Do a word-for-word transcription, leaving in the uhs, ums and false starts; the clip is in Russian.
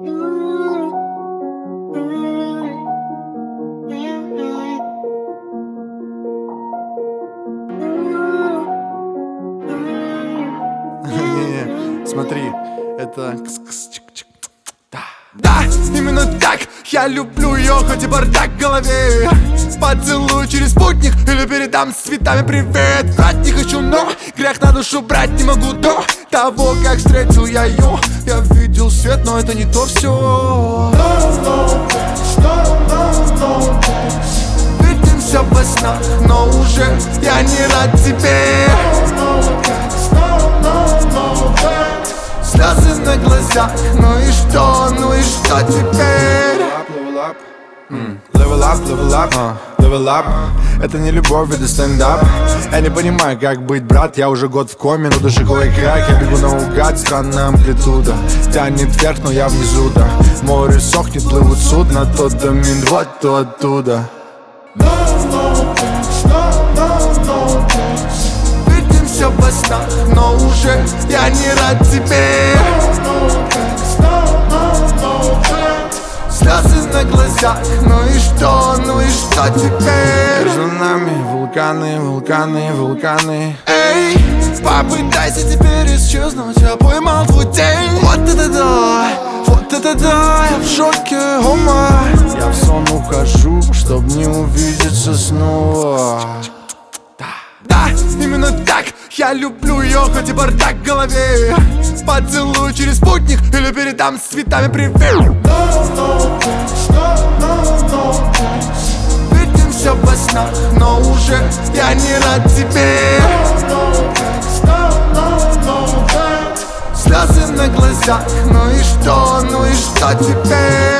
Не-не, смотри, это... Да, да, именно так я люблю ее, хоть и бардак в голове. Поцелую через спутник или передам с цветами привет. Брать не хочу, но грех на душу брать не могу. До того, как встретил я ее, я видел свет, но это не то все. Видимся во снах, но уже я не рад тебе. Слезы на глазах, ну и что, ну и что теперь? Level up, level up, level up, level up. Это не любовь, это стендап. Я не понимаю, как быть, брат, я уже год в коме. Но души кое-как, я бегу наугад, странная амплитуда. Тянет вверх, но я внизу, да. Море сохнет, плывут судна, то домин, вот то оттуда. Видимся во снах, но уже я не рад тебе. Слезы на глазах, ну и что, ну и что теперь? Между нами вулканы, вулканы, вулканы. Эй, попытайся теперь исчезнуть, я поймал твой день. Вот это да, вот это да, я в шоке, о май. Я в сон ухожу, чтоб не увидеться снова. Да, именно так я люблю ее, хоть и бардак в голове. Поцелую через спутник или передам с цветами привет. Видимся во снах, но уже я не рад тебе. Слезы на глазах, ну и что, ну и что теперь?